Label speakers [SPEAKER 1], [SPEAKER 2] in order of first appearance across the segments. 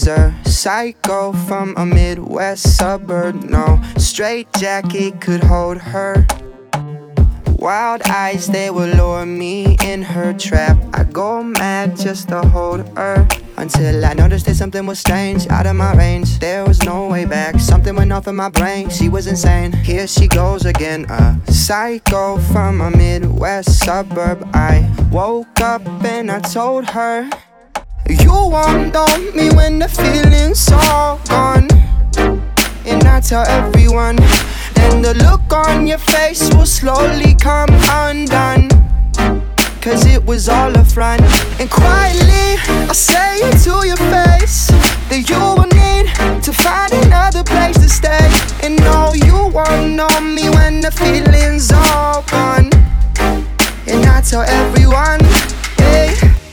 [SPEAKER 1] She's a psycho from a Midwest suburb. No straitjacket could hold her. Wild eyes, they will lure me in her trap. I go mad just to hold her, until I noticed that something was strange, out of my range. There was no way back, something went off in my brain. She was insane, here she goes again. A psycho from a Midwest suburb. I woke up and I told her, you won't know me when the feeling's all gone. And I tell everyone, and the look on your face will slowly come undone, cause it was all a front. And quietly I say it to your face, that you will need to find another place to stay. And no, you won't know me when the feeling's all gone. And I tell everyone, hey.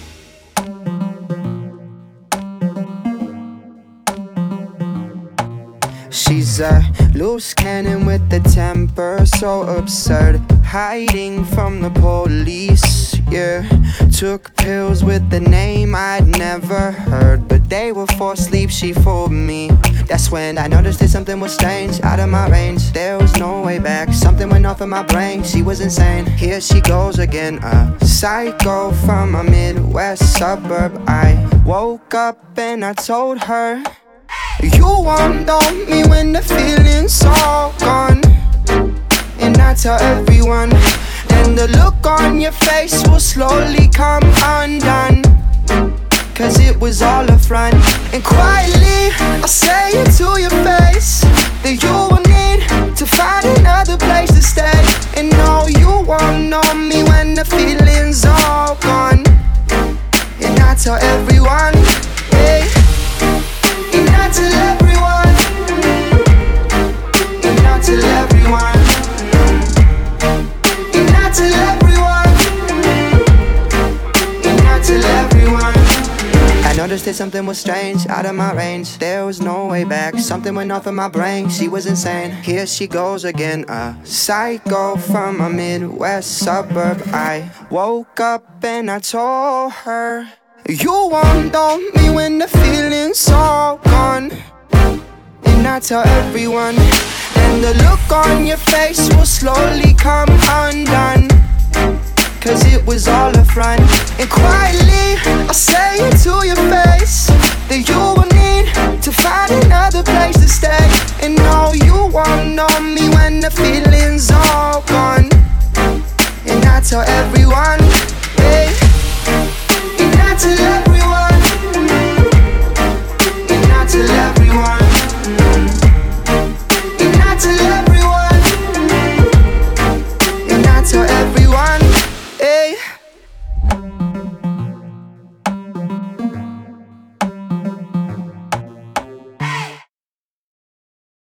[SPEAKER 1] She's a loose cannon with a temper so absurd, hiding from the police, yeah. Took pills with the name I'd never heard, but they were for sleep, she fooled me. That's when I noticed that something was strange, out of my range. There was no way back, something went off in my brain. She was insane, here she goes again. A psycho from a Midwest suburb. I woke up and I told her, you won't know me when the feeling's all gone. And I tell everyone, and the look on your face will slowly come undone, cause it was all a front. And quietly I say it to your face, that you will need to find another place to stay. And no, you won't know me when the feeling's all gone. And I tell everyone, hey. And I tell everyone, and I tell everyone, and I tell everyone, and I tell everyone. I noticed that something was strange, out of my range. There was no way back, something went off in my brain. She was insane, here she goes again. A psycho from a Midwest suburb. I woke up and I told her, you won't know me when the feeling's all gone. And I tell everyone, and the look on your face will slowly come undone, cause it was all a front. And quietly I say it to your face, that you will need to find another place to stay. And no, you won't know me when the feeling's all